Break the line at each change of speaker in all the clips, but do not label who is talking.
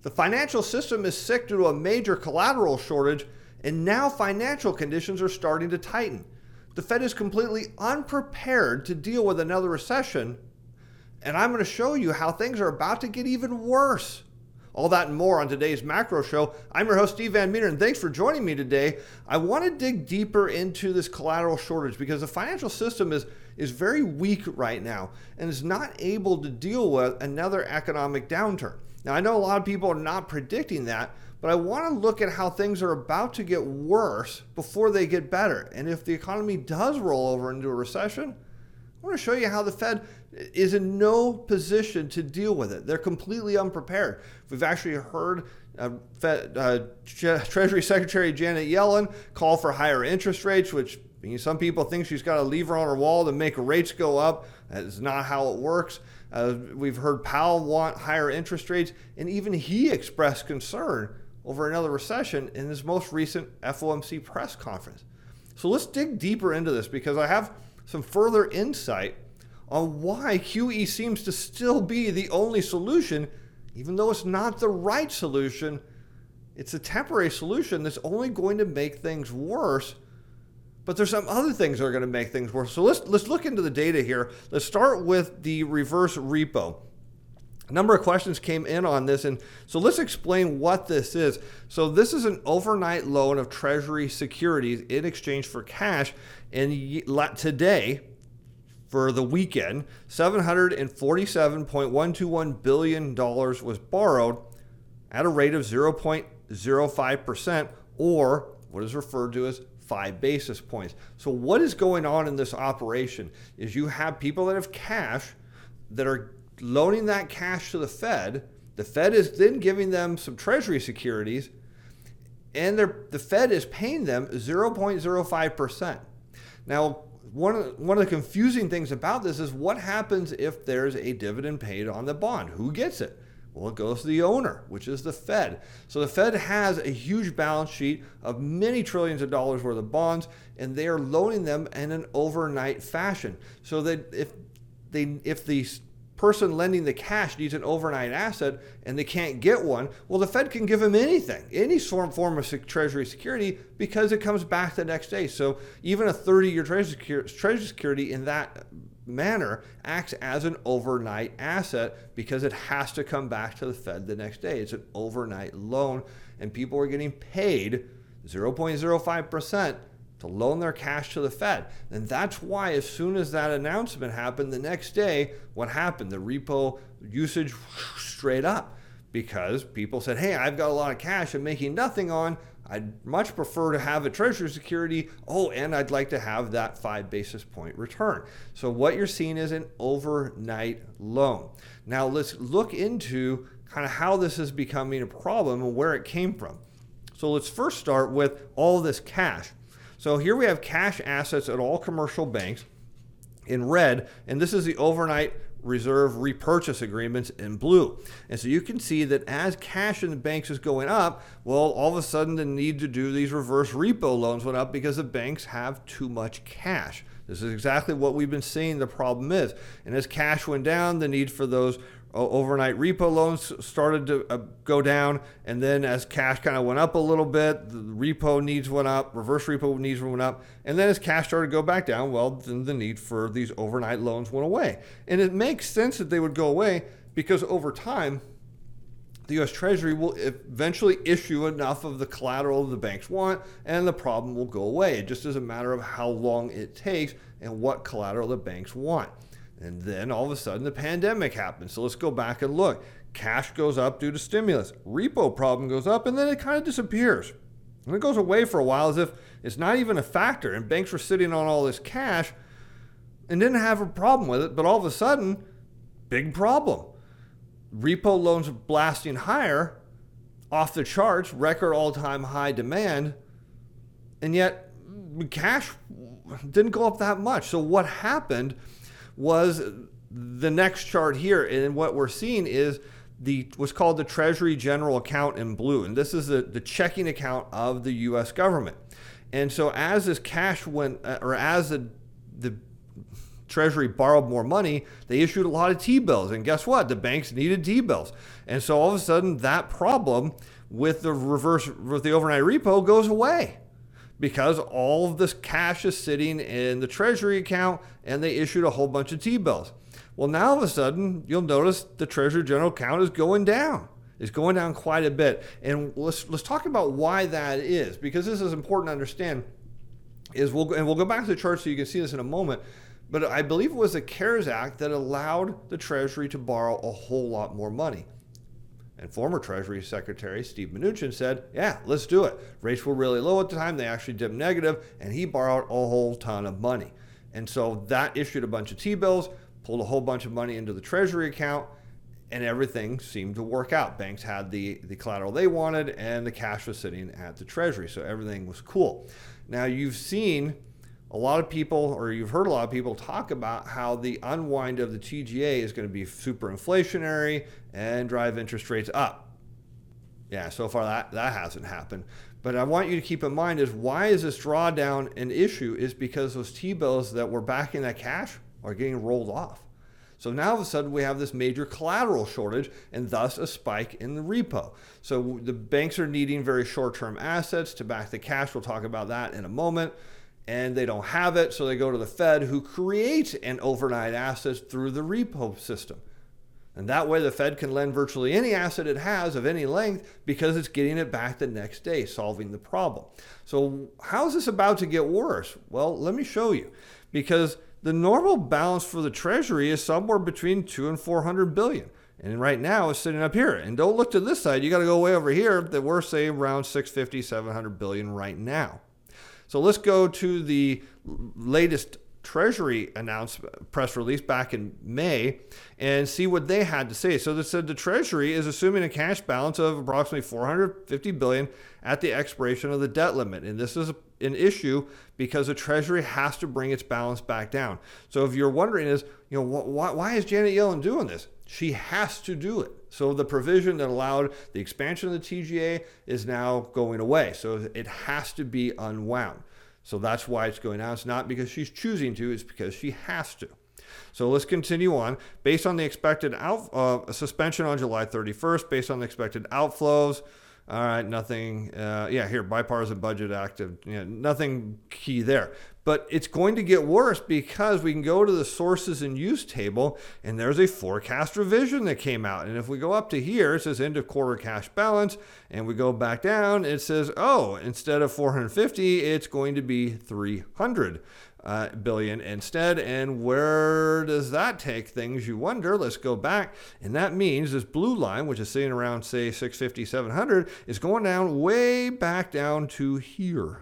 The financial system is sick due to a major collateral shortage, and now financial conditions are starting to tighten. The Fed is completely unprepared to deal with another recession, and I'm going to show you how things are about to get even worse. All that and more on today's Macro Show. I'm your host, Steve Van Meter, and thanks for joining me today. I want to dig deeper into this collateral shortage because the financial system is very weak right now and is not able to deal with another economic downturn. Now, I know a lot of people are not predicting that, but I want to look at how things are about to get worse before they get better. And if the economy does roll over into a recession, I want to show you how the Fed is in no position to deal with it. They're completely unprepared. We've actually heard Treasury Secretary Janet Yellen call for higher interest rates, which some people think she's got a lever on her wall to make rates go up. That is not how it works. We've heard Powell want higher interest rates, and even he expressed concern over another recession in his most recent FOMC press conference. So let's dig deeper into this because I have some further insight on why QE seems to still be the only solution, even though it's not the right solution. It's a temporary solution that's only going to make things worse. But there's some other things that are going to make things worse. So let's look into the data here. Let's start with the reverse repo. A number of questions came in on this, and so let's explain what this is. So this is an overnight loan of Treasury securities in exchange for cash. And today, for the weekend, $747.121 billion was borrowed at a rate of 0.05%, or what is referred to as 5 basis points. So what is going on in this operation is you have people that have cash that are loaning that cash to the Fed. The Fed is then giving them some Treasury securities, and the Fed is paying them 0.05%. Now, one of the confusing things about this is what happens if there's a dividend paid on the bond? Who gets it? Well, it goes to the owner, which is the Fed. So the Fed has a huge balance sheet of many trillions of dollars worth of bonds, and they are loaning them in an overnight fashion. So that if the person lending the cash needs an overnight asset and they can't get one, well, the Fed can give them anything, any form of Treasury security, because it comes back the next day. So even a 30-year Treasury security in that manner acts as an overnight asset because it has to come back to the Fed the next day. It's an overnight loan, and people are getting paid 0.05% to loan their cash to the Fed. And that's why as soon as that announcement happened, the next day, what happened? The repo usage straight up because people said, hey, I've got a lot of cash I'm making nothing on. I'd much prefer to have a Treasury security. Oh, and I'd like to have that 5 basis point return. So what you're seeing is an overnight loan. Now let's look into kind of how this is becoming a problem and where it came from. So let's first start with all this cash. So here we have cash assets at all commercial banks in red, and this is the overnight reserve repurchase agreements in blue. And so you can see that as cash in the banks is going up, well, all of a sudden the need to do these reverse repo loans went up because the banks have too much cash. This is exactly what we've been seeing the problem is. And as cash went down, the need for those overnight repo loans started to go down, and then as cash kind of went up a little bit, the repo needs went up, reverse repo needs went up, and then as cash started to go back down, well, then the need for these overnight loans went away. And it makes sense that they would go away because over time, the U.S. Treasury will eventually issue enough of the collateral the banks want, and the problem will go away. It just is a matter of how long it takes and what collateral the banks want. And then all of a sudden the pandemic happens. So let's go back and look. Cash goes up due to stimulus. Repo problem goes up, and then it kind of disappears. And it goes away for a while as if it's not even a factor. And banks were sitting on all this cash and didn't have a problem with it. But all of a sudden, big problem. Repo loans are blasting higher, off the charts, record all-time high demand. And yet cash didn't go up that much. So what happened was the next chart here, and what we're seeing is what's called the Treasury General Account in blue, and this is the checking account of the U.S. government. And so as this cash went, or as the Treasury borrowed more money, they issued a lot of T-bills. And guess what? The banks needed T-bills. And so all of a sudden, that problem with the overnight repo goes away, because all of this cash is sitting in the Treasury account and they issued a whole bunch of T-bills. Well, now all of a sudden, you'll notice the Treasury General account is going down. It's going down quite a bit. And let's talk about why that is, because this is important to understand. We'll go back to the chart so you can see this in a moment. But I believe it was the CARES Act that allowed the Treasury to borrow a whole lot more money. And former Treasury Secretary Steve Mnuchin said, yeah, let's do it. Rates were really low at the time. They actually dipped negative, and he borrowed a whole ton of money. And so that issued a bunch of T-bills, pulled a whole bunch of money into the Treasury account, and everything seemed to work out. Banks had the collateral they wanted, and the cash was sitting at the Treasury. So everything was cool. Now, you've seen a lot of people, or you've heard a lot of people talk about how the unwind of the TGA is going to be super inflationary and drive interest rates up. Yeah, so far that hasn't happened. But I want you to keep in mind is why is this drawdown an issue is because those T-bills that were backing that cash are getting rolled off. So now all of a sudden we have this major collateral shortage and thus a spike in the repo. So the banks are needing very short-term assets to back the cash. We'll talk about that in a moment. And they don't have it, so they go to the Fed, who creates an overnight assets through the repo system. And that way the Fed can lend virtually any asset it has of any length because it's getting it back the next day, solving the problem. So how is this about to get worse? Well, let me show you. Because the normal balance for the Treasury is somewhere between 200 and 400 billion. And right now it's sitting up here. And don't look to this side. You got to go way over here that we're saying around 650, 700 billion right now. So let's go to the latest Treasury announcement press release back in May and see what they had to say. So they said the Treasury is assuming a cash balance of approximately 450 billion at the expiration of the debt limit. And this is an issue because the Treasury has to bring its balance back down. So if you're wondering why is Janet Yellen doing this? She has to do it. So the provision that allowed the expansion of the TGA is now going away. So it has to be unwound. So that's why it's going down. It's not because she's choosing to, it's because she has to. So let's continue on. Based on the expected suspension on July 31st, based on the expected outflows, all right, nothing, here, Bipartisan Budget Act, nothing key there. But it's going to get worse because we can go to the sources and use table, and there's a forecast revision that came out. And if we go up to here, it says end of quarter cash balance, and we go back down, it says, instead of 450, it's going to be 300 billion instead. And where does that take things, you wonder? Let's go back. And that means this blue line, which is sitting around, say, 650, 700, is going down way back down to here.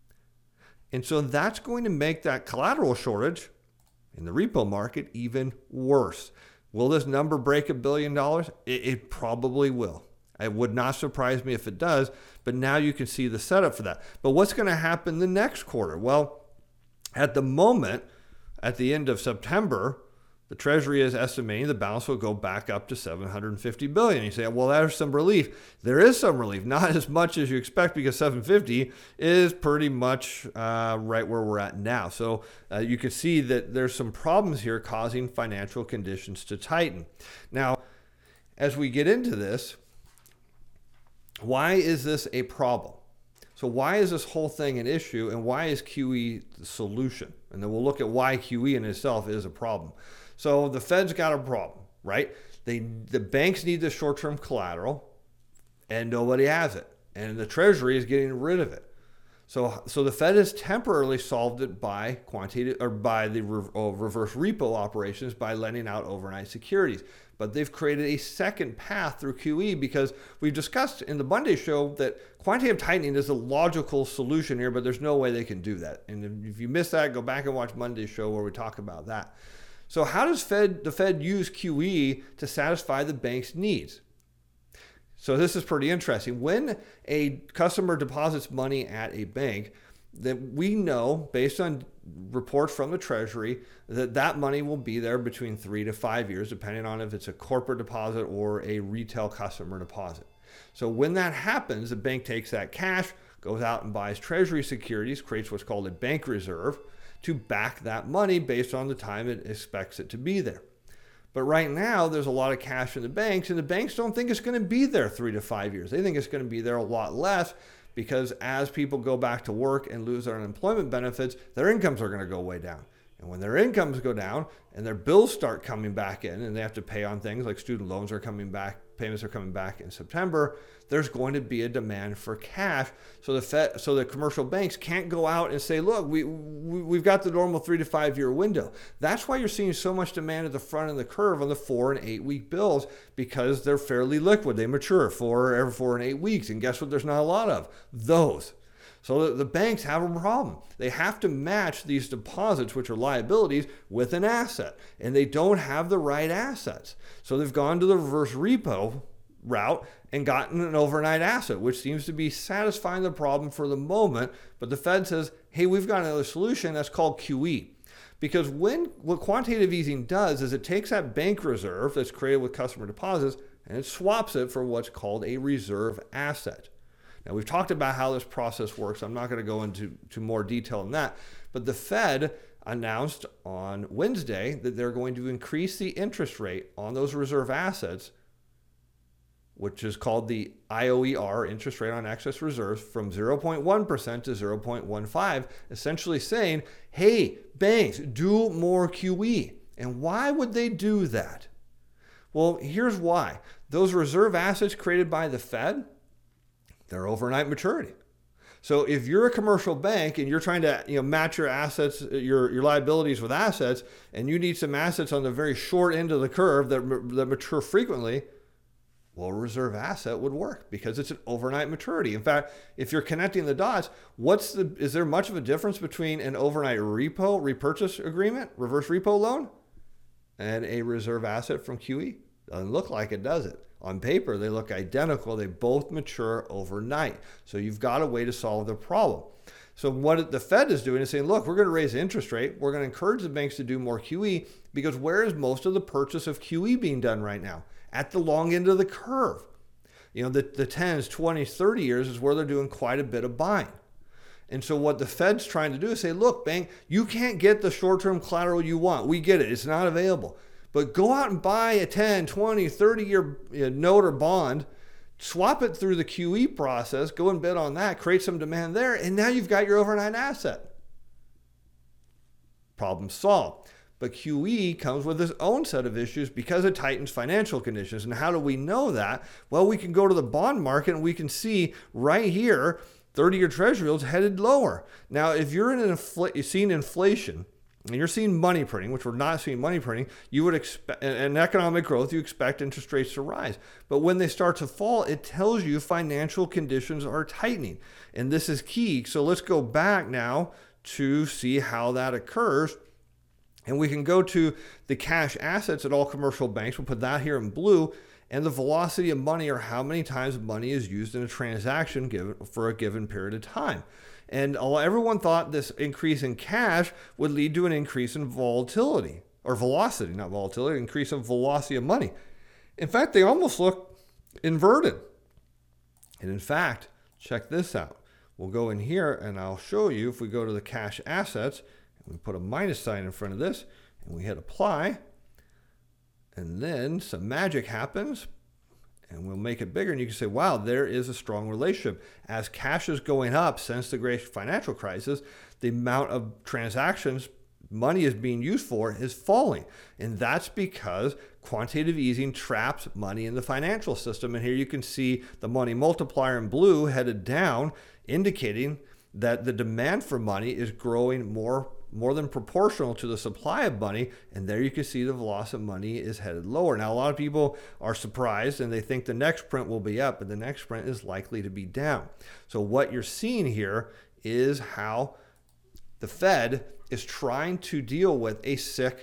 And so that's going to make that collateral shortage in the repo market even worse. Will this number break $1 billion? It probably will. It would not surprise me if it does, but now you can see the setup for that. But what's going to happen the next quarter? Well, at the moment, at the end of September, the Treasury is estimating the balance will go back up to 750 billion. You say, well, there's some relief. There is some relief, not as much as you expect because 750 is pretty much right where we're at now. So you can see that there's some problems here causing financial conditions to tighten. Now, as we get into this, why is this a problem? So why is this whole thing an issue, and why is QE the solution? And then we'll look at why QE in itself is a problem. So the Fed's got a problem, right? The banks need the short-term collateral, and nobody has it. And the Treasury is getting rid of it. So the Fed has temporarily solved it by the reverse repo operations by lending out overnight securities. But they've created a second path through QE because we've discussed in the Monday show that quantitative tightening is a logical solution here, but there's no way they can do that. And if you missed that, go back and watch Monday's show where we talk about that. So how does the Fed use QE to satisfy the bank's needs? So this is pretty interesting. When a customer deposits money at a bank, that we know, based on reports from the Treasury, that money will be there between 3 to 5 years, depending on if it's a corporate deposit or a retail customer deposit. So when that happens, the bank takes that cash, goes out and buys Treasury securities, creates what's called a bank reserve to back that money based on the time it expects it to be there. But right now, there's a lot of cash in the banks, and the banks don't think it's going to be there 3 to 5 years. They think it's going to be there a lot less, because as people go back to work and lose their unemployment benefits, their incomes are going to go way down. And when their incomes go down and their bills start coming back in and they have to pay on things like student loans are coming back, payments are coming back in September, there's going to be a demand for cash. So the commercial banks can't go out and say, look, we've got the normal 3 to 5 year window. That's why you're seeing so much demand at the front of the curve on the 4 and 8 week bills, because they're fairly liquid. They mature every 4 and 8 weeks. And guess what? There's not a lot of those. So the banks have a problem. They have to match these deposits, which are liabilities, with an asset. And they don't have the right assets. So they've gone to the reverse repo route and gotten an overnight asset, which seems to be satisfying the problem for the moment. But the Fed says, hey, we've got another solution that's called QE. Because what quantitative easing does is it takes that bank reserve that's created with customer deposits and it swaps it for what's called a reserve asset. Now, we've talked about how this process works. I'm not going to go into more detail on that. But the Fed announced on Wednesday that they're going to increase the interest rate on those reserve assets, which is called the IOER, interest rate on excess reserves, from 0.1% to 0.15%, essentially saying, hey, banks, do more QE. And why would they do that? Well, here's why. Those reserve assets created by the Fed, they're overnight maturity. So if you're a commercial bank and you're trying to match your assets, your liabilities with assets, and you need some assets on the very short end of the curve that mature frequently, well, a reserve asset would work because it's an overnight maturity. In fact, if you're connecting the dots, is there much of a difference between an overnight repurchase agreement, reverse repo loan, and a reserve asset from QE? Doesn't look like it, does it? On paper, they look identical. They both mature overnight. So you've got a way to solve the problem. So what the Fed is doing is saying, look, we're going to raise the interest rate. We're going to encourage the banks to do more QE, because where is most of the purchase of QE being done right now? At the long end of the curve. The 10s, 20s, 30 years is where they're doing quite a bit of buying. And so what the Fed's trying to do is say, look, bank, you can't get the short-term collateral you want. We get it. It's not available. But go out and buy a 10, 20, 30-year note or bond, swap it through the QE process, go and bid on that, create some demand there, and now you've got your overnight asset. Problem solved. But QE comes with its own set of issues because it tightens financial conditions. And how do we know that? Well, we can go to the bond market and we can see right here, 30-year treasury yields headed lower. Now, if you're seeing inflation, and you're seeing money printing, which we're not seeing money printing, you would expect, and economic growth, you expect interest rates to rise. But when they start to fall, it tells you financial conditions are tightening. And this is key. So let's go back now to see how that occurs. And we can go to the cash assets at all commercial banks. We'll put that here in blue. And the velocity of money, or how many times money is used in a transaction for a given period of time. And everyone thought this increase in cash would lead to an increase in volatility, or velocity, not volatility, increase in velocity of money. In fact, they almost look inverted. And in fact, check this out. We'll go in here and I'll show you, if we go to the cash assets, and we put a minus sign in front of this, and we hit apply, and then some magic happens. And we'll make it bigger, and you can say, wow, there is a strong relationship. As cash is going up since the great financial crisis, the amount of transactions money is being used for is falling. And that's because quantitative easing traps money in the financial system. And here you can see the money multiplier in blue headed down, indicating that the demand for money is growing more than proportional to the supply of money. And there you can see the velocity of money is headed lower. Now, a lot of people are surprised and they think the next print will be up, but the next print is likely to be down. So what you're seeing here is how the Fed is trying to deal with a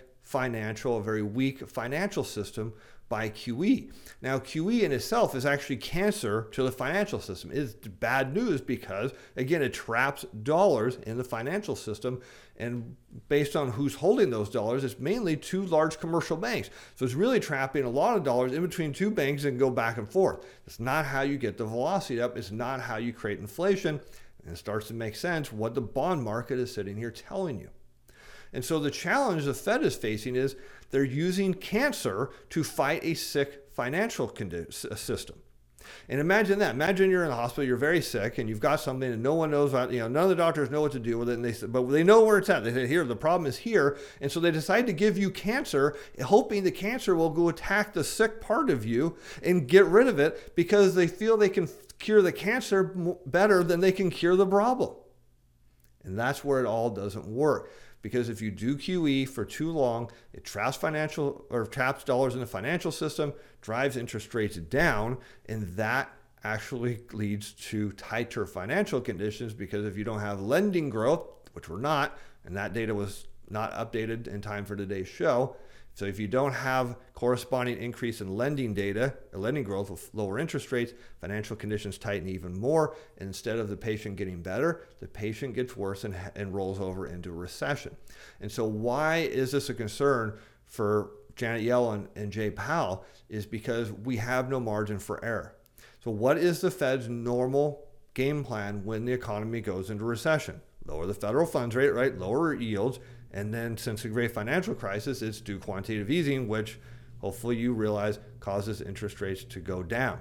very weak financial system by QE. Now, QE in itself is actually cancer to the financial system. It's bad news because, again, it traps dollars in the financial system. And based on who's holding those dollars, it's mainly two large commercial banks. So it's really trapping a lot of dollars in between two banks and go back and forth. It's not how you get the velocity up. It's not how you create inflation. And it starts to make sense what the bond market is sitting here telling you. And so the challenge the Fed is facing is they're using cancer to fight a sick financial system. And imagine that. Imagine you're in the hospital, you're very sick, and you've got something and no one knows about, none of the doctors know what to do with it. And but they know where it's at. They say, here, the problem is here. And so they decide to give you cancer, hoping the cancer will go attack the sick part of you and get rid of it because they feel they can cure the cancer better than they can cure the problem. And that's where it all doesn't work. Because if you do QE for too long, it traps dollars in the financial system, drives interest rates down, and that actually leads to tighter financial conditions, because if you don't have lending growth, which we're not, and that data was not updated in time for today's show, so if you don't have corresponding increase in lending growth with lower interest rates, financial conditions tighten even more. And instead of the patient getting better, the patient gets worse and rolls over into a recession. And so why is this a concern for Janet Yellen and Jay Powell? Is because we have no margin for error. So what is the Fed's normal game plan when the economy goes into recession? Lower the federal funds rate, right? Lower yields. And then since the great financial crisis, it's do quantitative easing, which hopefully you realize causes interest rates to go down.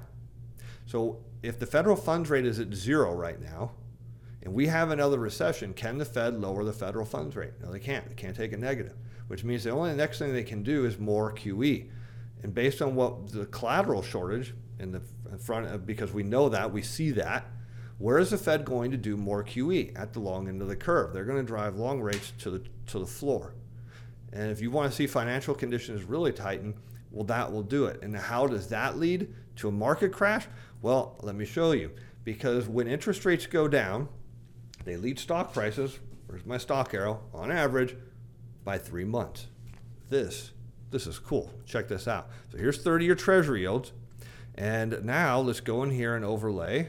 So if the federal funds rate is at 0 right now, and we have another recession, can the Fed lower the federal funds rate? No, they can't. They can't take a negative, which means the only next thing they can do is more QE. And based on what the collateral shortage in the front of, because we know that, we see that, where is the Fed going to do more QE? At the long end of the curve. They're going to drive long rates to the floor. And if you want to see financial conditions really tighten, well, that will do it. And how does that lead to a market crash? Well, let me show you. Because when interest rates go down, they lead stock prices, where's my stock arrow, on average, by 3 months. This is cool. Check this out. So here's 30-year Treasury yields. And now let's go in here and overlay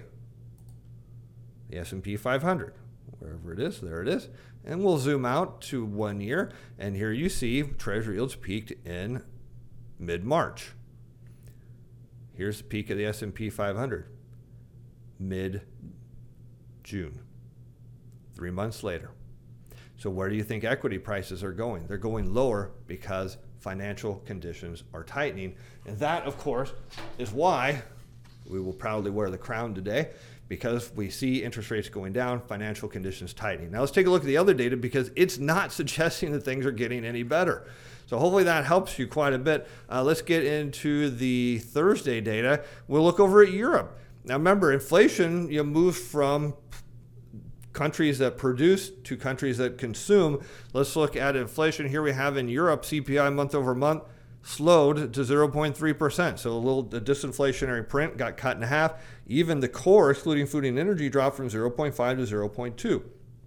the S&P 500, wherever it is, there it is. And we'll zoom out to 1 year. And here you see Treasury yields peaked in mid-March. Here's the peak of the S&P 500, mid-June, 3 months later. So where do you think equity prices are going? They're going lower because financial conditions are tightening. And that, of course, is why we will proudly wear the crown today, because we see interest rates going down, financial conditions tightening. Now let's take a look at the other data, because it's not suggesting that things are getting any better. So hopefully that helps you quite a bit. Let's get into the Thursday data. We'll look over at Europe. Now remember, inflation moves from countries that produce to countries that consume. Let's look at inflation. Here we have in Europe, CPI month over month slowed to 0.3%. So the disinflationary print got cut in half. Even the core, excluding food and energy, dropped from 0.5 to 0.2.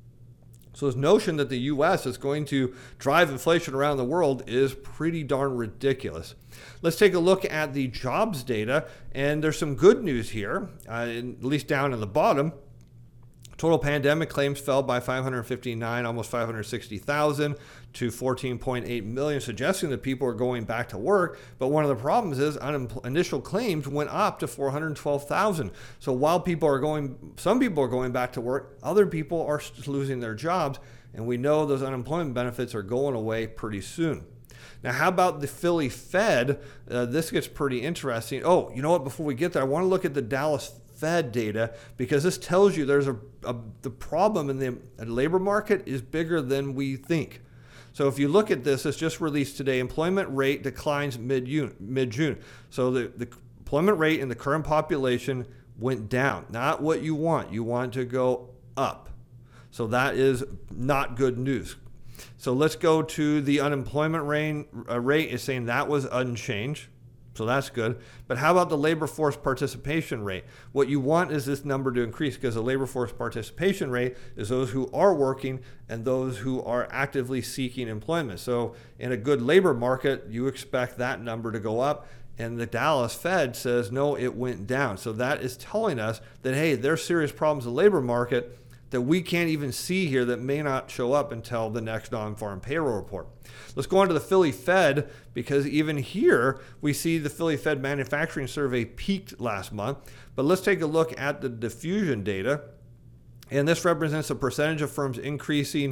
So this notion that the U.S. is going to drive inflation around the world is pretty darn ridiculous. Let's take a look at the jobs data, and there's some good news here, at least down in the bottom. Total pandemic claims fell by 559, almost 560,000 to 14.8 million, suggesting that people are going back to work. But one of the problems is initial claims went up to 412,000. So while some people are going back to work, other people are losing their jobs. And we know those unemployment benefits are going away pretty soon. Now, how about the Philly Fed? This gets pretty interesting. Oh, you know what? Before we get there, I want to look at the Dallas Fed data, because this tells you there's the problem in the labor market is bigger than we think. So if you look at this, it's just released today. Employment rate declines mid-June. So the employment rate in the current population went down. Not what you want. You want to go up. So that is not good news. So let's go to the unemployment rate is saying that was unchanged. So that's good. But how about the labor force participation rate? What you want is this number to increase, because the labor force participation rate is those who are working and those who are actively seeking employment. So in a good labor market, you expect that number to go up. And the Dallas Fed says, no, it went down. So that is telling us that, hey, there's serious problems in the labor market that we can't even see here, that may not show up until the next non-farm payroll report. Let's go on to the Philly Fed, because even here we see the Philly Fed manufacturing survey peaked last month. But let's take a look at the diffusion data. And this represents a percentage of firms increasing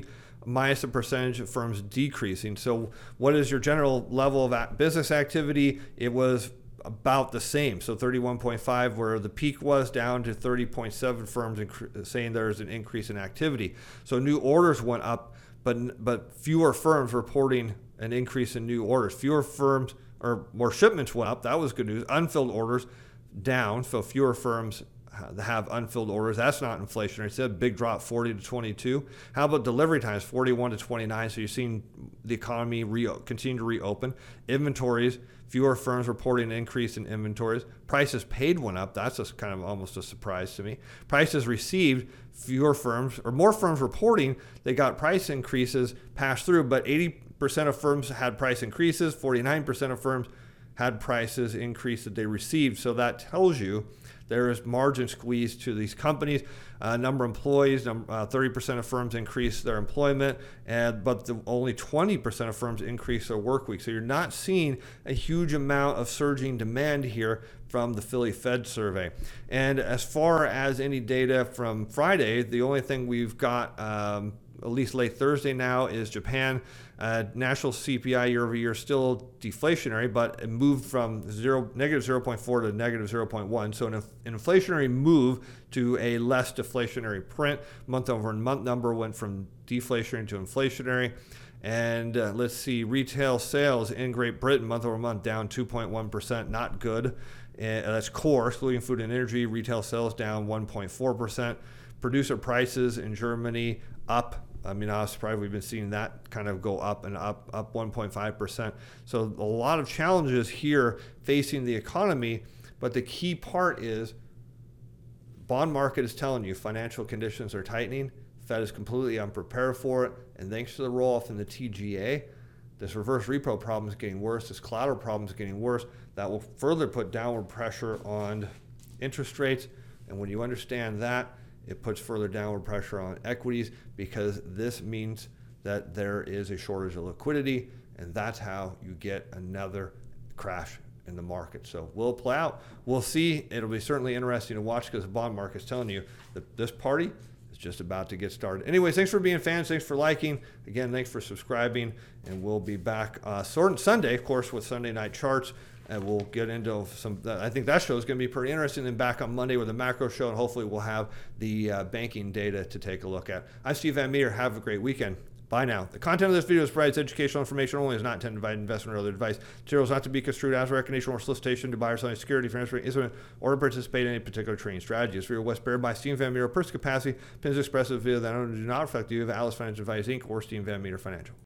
minus the percentage of firms decreasing. So what is your general level of business activity? It was about the same. So 31.5 where the peak was, down to 30.7 firms saying there's an increase in activity. So new orders went up, but fewer firms reporting an increase in new orders. Fewer firms or more shipments went up. That was good news. Unfilled orders down. So fewer firms have unfilled orders. That's not inflationary. It's a big drop, 40 to 22. How about delivery times, 41 to 29? So you're seeing the economy continue to reopen. Inventories, fewer firms reporting an increase in inventories. Prices paid went up. That's just kind of almost a surprise to me. Prices received, fewer firms or more firms reporting they got price increases passed through, but 80% of firms had price increases. 49% of firms had prices increase that they received. So that tells you there is margin squeeze to these companies. Number of employees, 30% of firms increase their employment, but only 20% of firms increase their work week. So you're not seeing a huge amount of surging demand here from the Philly Fed survey. And as far as any data from Friday, the only thing we've got at least late Thursday now is Japan. National CPI year over year still deflationary, but it moved from negative 0.4 to negative 0.1. So an inflationary move to a less deflationary print. Month over month number went from deflationary to inflationary. And let's see, retail sales in Great Britain month over month down 2.1%, not good. That's core, excluding food and energy. Retail sales down 1.4%. Producer prices in Germany up. I mean, I was surprised we've been seeing that kind of go up and up 1.5%. So a lot of challenges here facing the economy, but the key part is bond market is telling you financial conditions are tightening. Fed is completely unprepared for it, and thanks to the roll-off in the TGA, this reverse repo problem is getting worse. This collateral problem is getting worse. That will further put downward pressure on interest rates, and when you understand that, it puts further downward pressure on equities because this means that there is a shortage of liquidity, and that's how you get another crash in the market. So will it play out? We'll see. It'll be certainly interesting to watch because the bond market's telling you that this party is just about to get started. Anyways, thanks for being fans. Thanks for liking. Again, thanks for subscribing, and we'll be back Sunday, of course, with Sunday night charts. And we'll get into some, I think that show is going to be pretty interesting. Then back on Monday with a macro show, and hopefully we'll have the banking data to take a look at. I'm Steve Van Meter. Have a great weekend. Bye now. The content of this video is provides educational information only, is not intended to provide investment or other advice. Material is not to be construed as a recommendation or solicitation to buy or sell any security, financial instrument, or to participate in any particular trading strategy. It's for your West Bear by Steve Van Meter, personal capacity, opinions expressed in the video that do not reflect the view of Atlas Financial Advice Inc. or Steve Van Meter Financial.